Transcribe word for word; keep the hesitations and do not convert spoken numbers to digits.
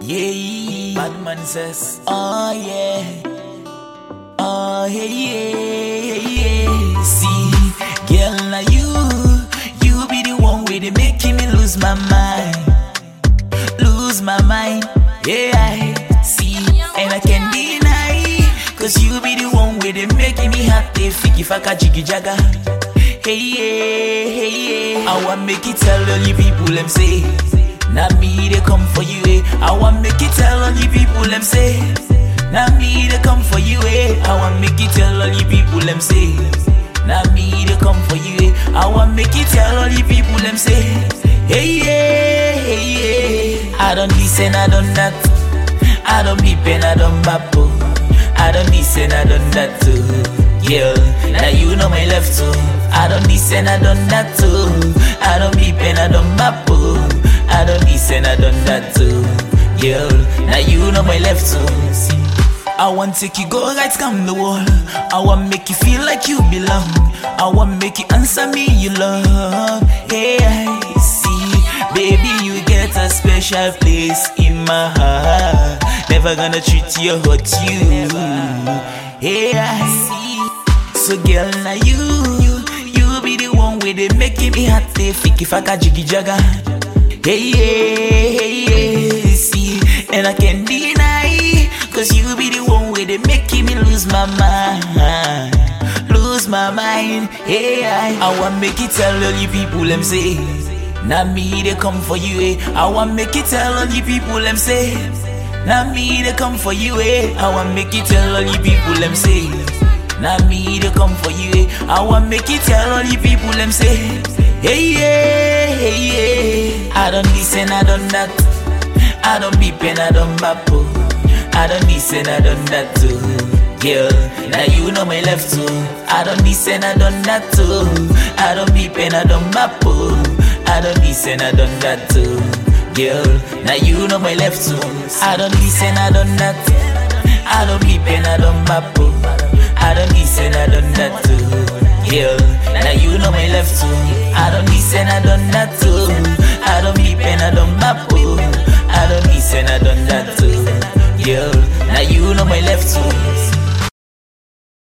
Yeah, Batman says, oh yeah, oh yeah, yeah, yeah. See, girl, now you, you be the one with it making me lose my mind, lose my mind. Yeah, I see, and I can't deny, cause you be the one with it making me happy. Fiki faka jiggy jaga. Hey yeah, hey yeah. I want make it tell all you people them say. Not me they come for you, eh. I want make it tell all you people them say. Not me they come for you, eh. I want make it tell all you people them say. Not me they come for you, eh. I want make it tell all you people them say. Hey yeah, hey yeah. I don't listen, I don't that. I don't be pen, I don't bappo. I don't listen, I don't that too. Yeah, now you know my left too. I don't listen, I don't that too. I don't be pen, I don't bappo. I don't listen, I done that too. Yeah, now you know my left too. See, I want take you go right come the wall. I want make you feel like you belong. I want make you answer me you love. Hey, I see, baby you get a special place in my heart. Never gonna treat you hurt you. Hey, I see. So girl, now you, you be the one with it making me happy. Fiki faka jiggy jaga. Hey yeah, hey yeah, see, and I can't deny, cause you be the one with it making me lose my mind, lose my mind. Hey, I, I want make it tell all you people them say. Not me they come for you, eh. I want make it tell all you people them say. Not me they come for you, eh. I want make it tell all you people them say. Not me they come for you, eh. I want make it tell all you people them say. Hey yeah, hey yeah. I don't listen, I don't that. I don't be pen, I don't bappo. I don't listen, I don't that too. Yeah, now you know my left too. I don't listen, I don't that too. I don't be pen, I don't bappo. I don't listen, I don't that too. Yeah, now you know my left too. I don't listen, I don't that. I don't be pen, I don't bappo. I don't listen, I don't that too. Yeah, now you know my left too. I don't listen, I don't that too.